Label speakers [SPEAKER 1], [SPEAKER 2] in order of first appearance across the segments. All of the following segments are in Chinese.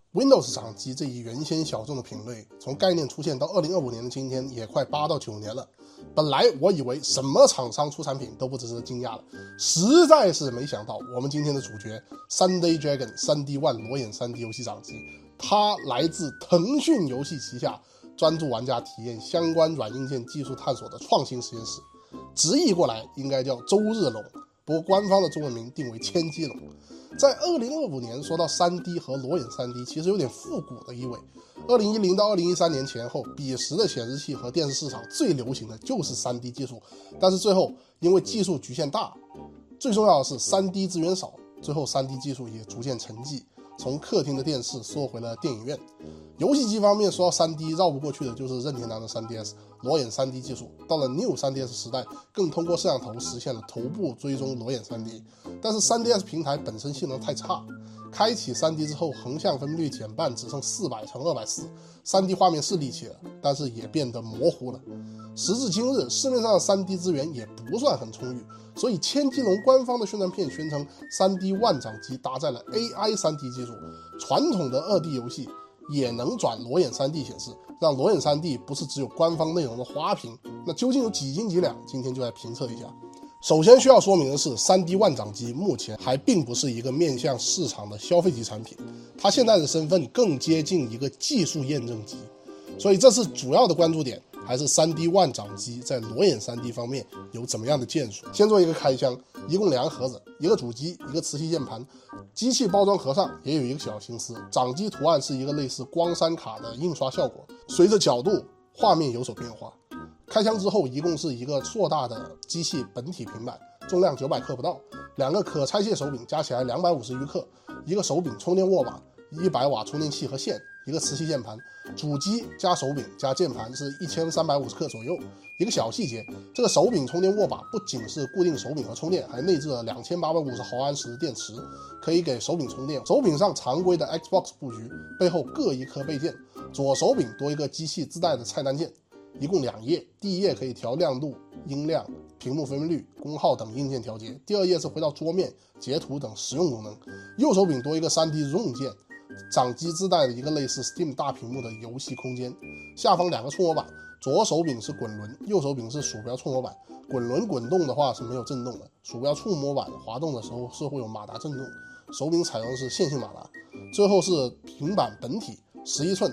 [SPEAKER 1] Windows 掌机这一原先小众的品类，从概念出现到2025年的今天，也快8到9年了。本来我以为什么厂商出产品都不值得惊讶了，实在是没想到我们今天的主角 Sunday Dragon 3D One 裸眼 3D 游戏掌机，它来自腾讯游戏旗下专注玩家体验相关软硬件技术探索的创新实验室，直译过来应该叫周日龙，不过官方的中文名定为千机龙。在2025年说到 3D 和裸眼 3D 其实有点复古的意味。2010到2013年前后，彼时的显示器和电视市场最流行的就是 3D 技术，但是最后因为技术局限大，最重要的是 3D 资源少，最后 3D 技术也逐渐沉寂，从客厅的电视缩回了电影院。游戏机方面说到 3D 绕不过去的就是任天堂的 3DS 裸眼 3D 技术，到了 New 3DS 时代更通过摄像头实现了头部追踪裸眼 3D， 但是 3DS 平台本身性能太差，开启 3D 之后横向分辨率减半，只剩400×240， 3D 画面是立体了，但是也变得模糊了。时至今日，市面上的 3D 资源也不算很充裕，所以千机龙官方的宣传片宣称 3D One 掌机搭载了 AI 3D 技术，传统的2D 游戏也能转裸眼 3D 显示，让裸眼 3D 不是只有官方内容的花瓶。那究竟有几斤几两？今天就来评测一下。首先需要说明的是， 3D One 掌机目前还并不是一个面向市场的消费级产品，它现在的身份更接近一个技术验证机，所以这次主要的关注点还是 3D One 掌机在裸眼 3D 方面有怎么样的建树。先做一个开箱，一共2个盒子，一个主机，一个磁吸键盘。机器包装盒上也有一个小心思，掌机图案是一个类似光栅卡的印刷效果，随着角度画面有所变化。开箱之后一共是一个硕大的机器本体平板，重量900克不到，2个可拆卸手柄加起来250余克，一个手柄充电握把，100瓦充电器和线，一个磁吸键盘。主机加手柄加键盘是1350克左右。一个小细节，这个手柄充电握把不仅是固定手柄和充电，还内置了2850毫安时的电池，可以给手柄充电。手柄上常规的 Xbox 布局，背后各一颗备件，左手柄多一个机器自带的菜单键，一共2页，第1页可以调亮度、音量、屏幕分辨率、功耗等硬件调节，第2页是回到桌面、截图等实用功能。右手柄多一个 3D Zoom 键，掌机自带的一个类似 Steam 大屏幕的游戏空间。下方2个触摸板，左手柄是滚轮，右手柄是鼠标触摸板。滚轮滚动的话是没有震动的，鼠标触摸板滑动的时候是会有马达震动。手柄采用的是线性马达。最后是平板本体，11寸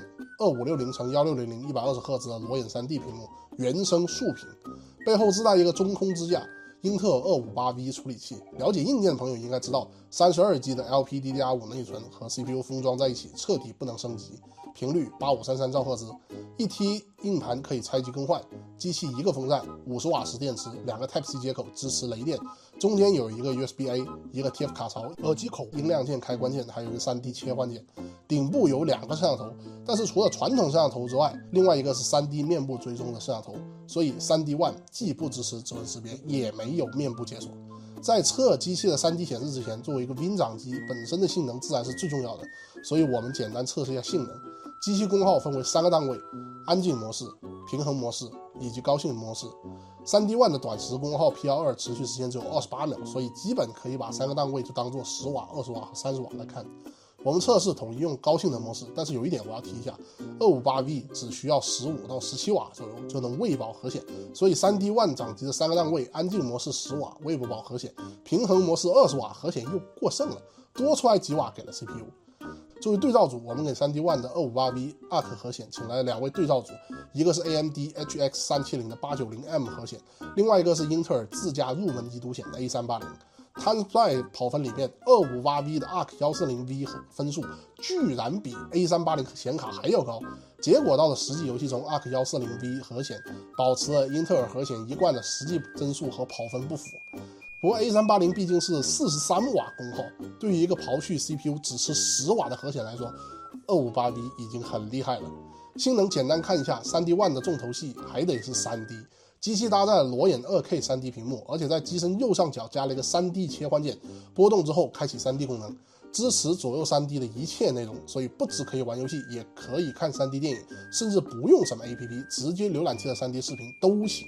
[SPEAKER 1] 2560×1600 120赫兹的裸眼 3D 屏幕，原生竖屏，背后自带一个中空支架，英特尔258V 处理器。了解硬件的朋友应该知道，32G 的 LPDDR5 内存和 CPU 封装在一起，彻底不能升级。频率8533兆赫兹，1T 硬盘可以拆机更换，机器1个风扇，50瓦时电池，2个 Type-C 接口，支持雷电，中间有一个 USB-A， 一个 TF 卡槽，耳机口、音量键、开关键，还有一个 3D 切换键。顶部有2个摄像头，但是除了传统摄像头之外，另外一个是 3D 面部追踪的摄像头，所以 3D One 既不支持指纹识别，也没有面部解锁。在测机器的 3D 显示之前，作为一个 Win 掌机，本身的性能自然是最重要的，所以我们简单测试一下性能。机器功耗分为3个档位：安静模式、平衡模式以及高性能模式。3D One 的短时功耗 P2 持续时间只有28秒，所以基本可以把3个档位就当做10瓦、20瓦和30瓦来看。我们测试统一用高性能模式，但是有一点我要提一下， 258V 只需要15到17瓦左右就能喂饱核显，所以 3D One 掌机的3个档位，安静模式10瓦喂不饱核显，平衡模式20瓦核显又过剩了，多出来几瓦给了 CPU。作为对照组，我们给 3D One 的 258V ARC 核显请来了2位对照组，一个是 AMD HX 370的 890M 核显，另外一个是英特尔自家入门级独显的 A380。摊在跑分里面，258V 的 ARC 140V 分数居然比 A380 显卡还要高，结果到了实际游戏中 ，ARC 140V 核显保持了英特尔核显一贯的实际帧数和跑分不符。不过 A380 毕竟是43瓦功耗，对于一个刨去 CPU 只吃10瓦的核显来说，258V 已经很厉害了。性能简单看一下， 3D One 的重头戏还得是 3D。机器搭载了裸眼 2K 3D 屏幕，而且在机身右上角加了一个 3D 切换键，拨动之后开启 3D 功能，支持左右 3D 的一切内容，所以不只可以玩游戏，也可以看 3D 电影，甚至不用什么 APP， 直接浏览器的 3D 视频都行。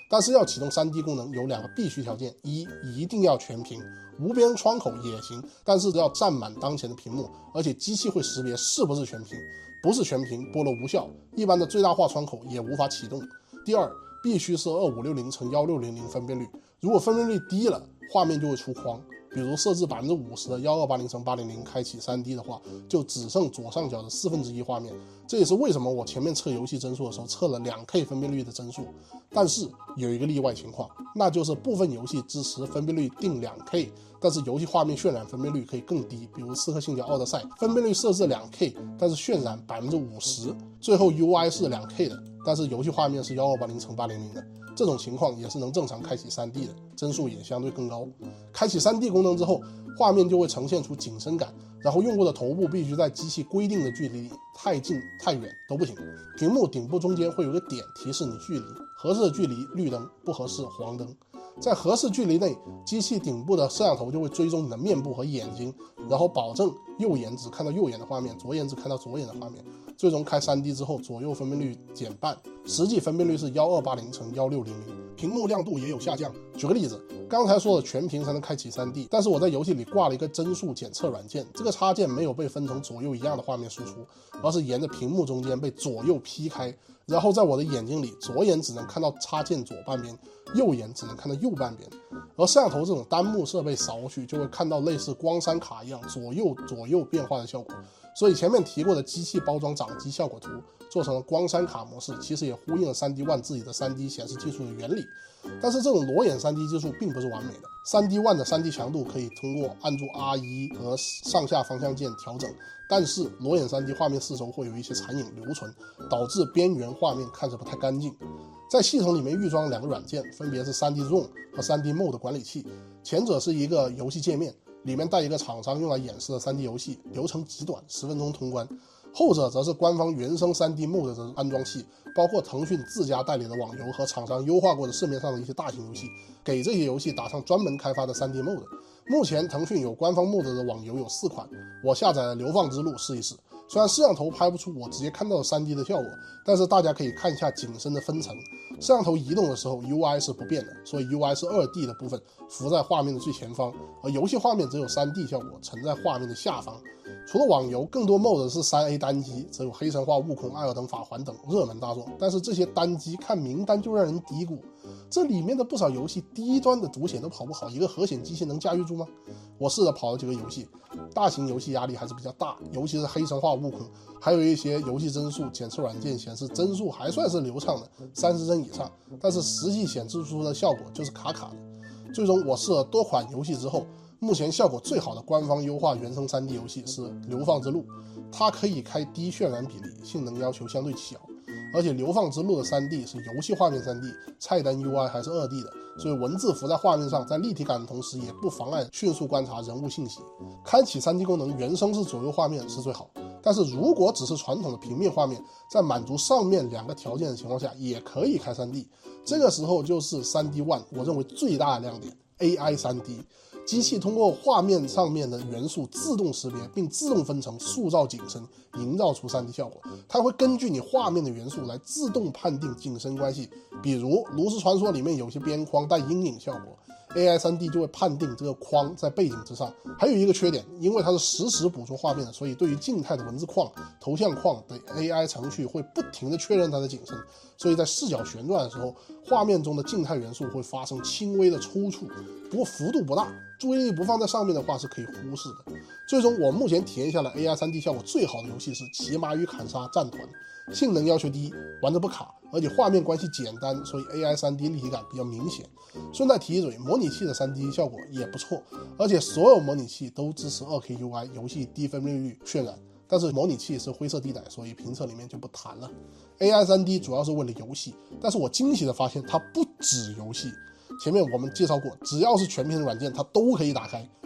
[SPEAKER 1] 但是要启动 3D 功能有2个必须条件：一定要全屏，无边窗口也行，但是要占满当前的屏幕，而且机器会识别是不是全屏，不是全屏拨了无效，一般的最大化窗口也无法启动。第二，必须是2560×1600分辨率，如果分辨率低了，画面就会出框。比如设置50%的1280×800开启 3D 的话，就只剩左上角的1/4画面。这也是为什么我前面测游戏帧数的时候测了 2K 分辨率的帧数。但是有一个例外情况，那就是部分游戏支持分辨率定 2K， 但是游戏画面渲染分辨率可以更低，比如《刺客信条：奥德赛》分辨率设置 2K， 但是渲染 50%， 最后 UI 是 2K 的，但是游戏画面是1280×800的。这种情况也是能正常开启 3D 的，帧数也相对更高。开启 3D 功能之后，画面就会呈现出景深感，然后用户的头部必须在机器规定的距离里，太近太远都不行。屏幕顶部中间会有个点提示你距离，合适的距离绿灯，不合适黄灯。在合适距离内，机器顶部的摄像头就会追踪你的面部和眼睛，然后保证右眼只看到右眼的画面，左眼只看到左眼的画面。最终开 3D 之后，左右分辨率减半，实际分辨率是1280×1600，屏幕亮度也有下降。举个例子，刚才说的全屏才能开启 3D， 但是我在游戏里挂了一个帧数检测软件，这个插件没有被分成左右一样的画面输出，而是沿着屏幕中间被左右劈开，然后在我的眼睛里，左眼只能看到插件左半边，右眼只能看到右半边。而摄像头这种单目设备扫过去，就会看到类似光栅卡一样左右变化的效果。所以前面提过的机器包装掌机效果图做成了光栅卡模式，其实也呼应了 3D One 自己的 3D 显示技术的原理。但是这种裸眼 3D 技术并不是完美的， 3D One 的 3D 强度可以通过按住 R1 和上下方向键调整，但是裸眼 3D 画面四周会有一些残影留存，导致边缘画面看着不太干净。在系统里面预装了2个软件，分别是 3D Zone 和 3D Mode 管理器，前者是一个游戏界面，里面带一个厂商用来演示的 3D 游戏，流程极短，10分钟通关。后者则是官方原生 3D Mode 的安装器，包括腾讯自家代理的网游和厂商优化过的市面上的一些大型游戏，给这些游戏打上专门开发的 3D Mode。目前腾讯有官方 Mode 的网游有4款，我下载了流放之路试一试。虽然摄像头拍不出我直接看到的 3D 的效果，但是大家可以看一下景深的分层，摄像头移动的时候 UI 是不变的，所以 UI 是 2D 的部分浮在画面的最前方，而游戏画面只有 3D 效果沉在画面的下方。除了网游，更多 mode 是 3A 单机，只有黑神话、悟空、艾尔登法环等热门大作，但是这些单机看名单就让人嘀咕，这里面的不少游戏低端的读写都跑不好，一个核显机器能驾驭住吗？我试着跑了几个游戏，大型游戏压力还是比较大，尤其是黑神话、悟空，还有一些游戏帧数检测软件显示帧数还算是流畅的，30帧以上，但是实际显示出的效果就是卡卡的。最终我试了多款游戏之后，目前效果最好的官方优化原生 3D 游戏是《流放之路》，它可以开低渲染比例，性能要求相对小，而且《流放之路》的 3D 是游戏画面 3D， 菜单 UI 还是2D 的，所以文字浮在画面上，在立体感的同时也不妨碍迅速观察人物信息。开启 3D 功能，原生是左右画面是最好，但是如果只是传统的平面画面，在满足上面2个条件的情况下，也可以开 3D。这个时候就是 3D One 我认为最大的亮点 AI 3D。机器通过画面上面的元素自动识别，并自动分层塑造景深，营造出 3D 效果。它会根据你画面的元素来自动判定景深关系，比如炉石传说里面有些边框带阴影效果， AI 3D 就会判定这个框在背景之上。还有一个缺点，因为它是实时捕捉画面的，所以对于静态的文字框、头像框的 AI 程序会不停地确认它的景深，所以在视角旋转的时候，画面中的静态元素会发生轻微的抽搐，不过幅度不大，注意力不放在上面的话是可以忽视的。最终我目前体验下来 AI 3D 效果最好的游戏是骑马与砍杀战团，性能要求低，玩着不卡，而且画面关系简单，所以 AI 3D 立体感比较明显。顺带提一嘴，模拟器的 3D 效果也不错，而且所有模拟器都支持 2K UI， 游戏低分辨率渲染，但是模拟器是灰色地带，所以评测里面就不谈了。AI 3D 主要是为了游戏，但是我惊喜的发现它不止游戏。前面我们介绍过，只要是全屏软件它都可以打开，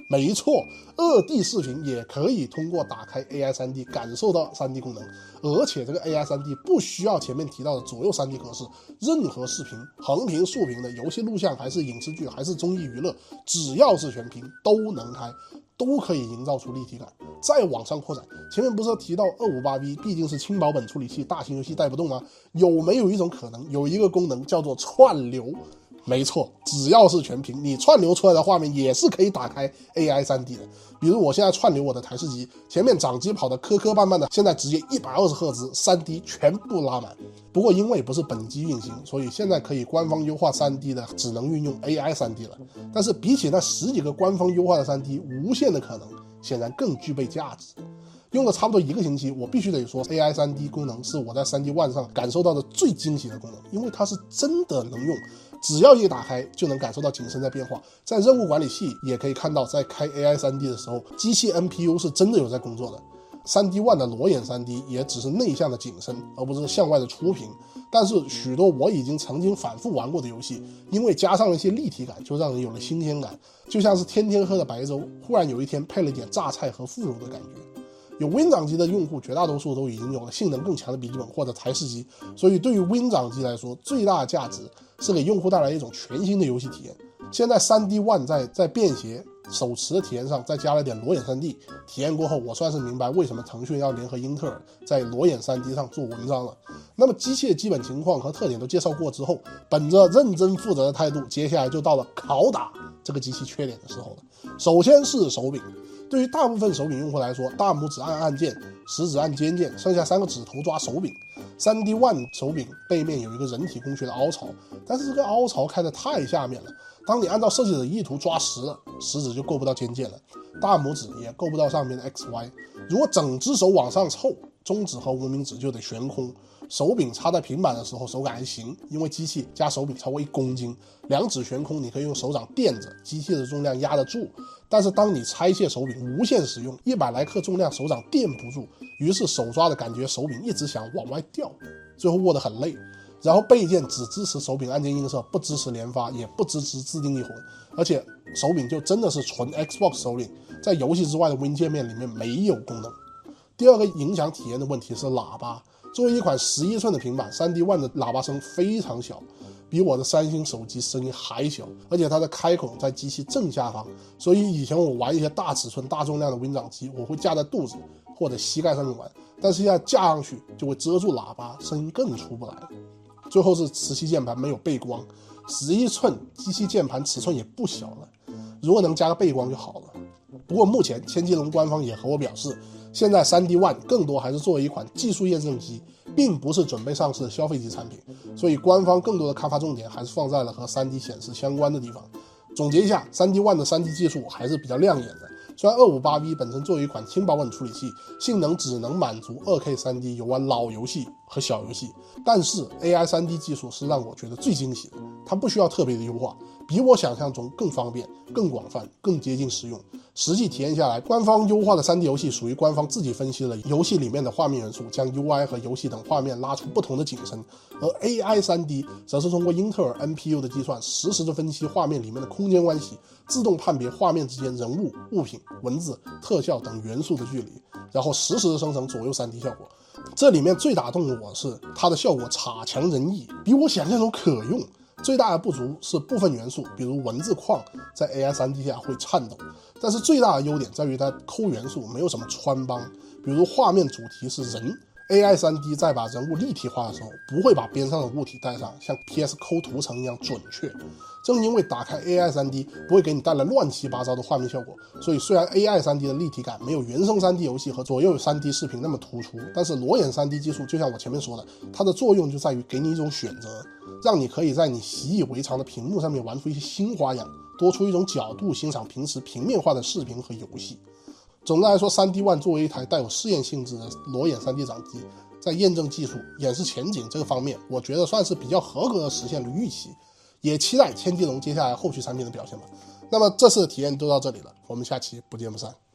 [SPEAKER 1] 没错，2D 视频也可以通过打开 AI 3D 感受到 3D 功能，而且这个 AI 3D 不需要前面提到的左右 3D 格式，任何视频，横屏、竖屏的游戏录像还是影视剧还是综艺娱乐，只要是全屏都能开，都可以营造出立体感。再往上扩展，前面不是提到 258V 毕竟是轻薄本处理器，大型游戏带不动吗？有没有一种可能，有一个功能叫做串流？没错，只要是全屏，你串流出来的画面也是可以打开 AI 3D 的。比如我现在串流我的台式机，前面掌机跑的磕磕绊绊的，现在直接120赫兹 3D 全部拉满。不过因为不是本机运行，所以现在可以官方优化 3D 的只能运用 AI 3D 了。但是比起那10几个官方优化的 3D， 无限的可能显然更具备价值。用了差不多1个星期，我必须得说 AI 3D 功能是我在 3D One 上感受到的最惊喜的功能，因为它是真的能用，只要一打开就能感受到景深在变化。在任务管理器也可以看到，在开 AI 3D 的时候，机器 NPU 是真的有在工作的。3D One 的裸眼 3D 也只是内向的景深，而不是向外的出屏。但是许多我已经曾经反复玩过的游戏，因为加上了一些立体感，就让人有了新鲜感，就像是天天喝的白粥，忽然有一天配了点榨菜和腐乳的感觉。有 Win 掌机的用户绝大多数都已经有了性能更强的笔记本或者台式机，所以对于 Win 掌机来说，最大的价值是给用户带来一种全新的游戏体验。现在 3D One 在便携手持的体验上再加了点裸眼 3D， 体验过后我算是明白为什么腾讯要联合英特尔在裸眼 3D 上做文章了。那么机器的基本情况和特点都介绍过之后，本着认真负责的态度，接下来就到了拷打这个机器缺点的时候了。首先是手柄，对于大部分手柄用户来说，大拇指按按键，食指按尖键，剩下3个指头抓手柄。3D One 手柄背面有一个人体工学的凹槽，但是这个凹槽开得太下面了，当你按照设计者意图抓实了，食指就够不到尖键了，大拇指也够不到上面的 XY。如果整只手往上凑，中指和无名指就得悬空。手柄插在平板的时候手感还行，因为机器加手柄超过1公斤，2指悬空你可以用手掌垫着，机器的重量压得住。但是当你拆卸手柄无限使用，100来克重量手掌垫不住，于是手抓的感觉手柄一直想往外掉，最后握得很累。然后背键只支持手柄按键映射，不支持连发，也不支持自定义魂，而且手柄就真的是纯 Xbox 手柄，在游戏之外的 Win 界面里面没有功能。第二个影响体验的问题是喇叭。作为一款11寸的平板， 3D One 的喇叭声非常小，比我的3星手机声音还小，而且它的开孔在机器正下方，所以以前我玩一些大尺寸大重量的 Win 掌机，我会架在肚子或者膝盖上面玩，但是现在架上去就会遮住喇叭，声音更出不来。最后是磁吸键盘没有背光，11寸机器键盘尺寸也不小了，如果能加个背光就好了。不过目前千机龙官方也和我表示，现在 3D One 更多还是作为一款技术验证机，并不是准备上市的消费级产品，所以官方更多的开发重点还是放在了和 3D 显示相关的地方。总结一下， 3D One 的 3D 技术还是比较亮眼的。虽然 258V 本身作为一款轻薄本处理器，性能只能满足 2K 3D 游玩老游戏和小游戏，但是 AI 3D 技术是让我觉得最惊喜的，它不需要特别的优化，比我想象中更方便、更广泛、更接近实用。实际体验下来，官方优化的 3D 游戏属于官方自己分析了游戏里面的画面元素，将 UI 和游戏等画面拉出不同的景深，而 AI 3D 则是通过英特尔 NPU 的计算，实时的分析画面里面的空间关系，自动判别画面之间人物、物品、文字、特效等元素的距离，然后实时的生成左右 3D 效果。这里面最打动我是它的效果差强人意，比我想象中可用。最大的不足是部分元素，比如文字框在 AI 3D 下会颤抖，但是最大的优点在于它抠元素没有什么穿帮，比如画面主题是人， AI 3D 在把人物立体化的时候不会把边上的物体带上，像 PS 抠图层一样准确。正因为打开 AI 3D 不会给你带来乱七八糟的画面效果，所以虽然 AI 3D 的立体感没有原生 3D 游戏和左右 3D 视频那么突出，但是裸眼 3D 技术就像我前面说的，它的作用就在于给你一种选择，让你可以在你习以为常的屏幕上面玩出一些新花样，多出一种角度欣赏平时平面化的视频和游戏。总的来说， 3D One 作为一台带有试验性质的裸眼 3D 掌机，在验证技术、演示前景这个方面，我觉得算是比较合格的实现了预期，也期待千机龙接下来后续产品的表现吧。那么这次的体验就到这里了，我们下期不见不散。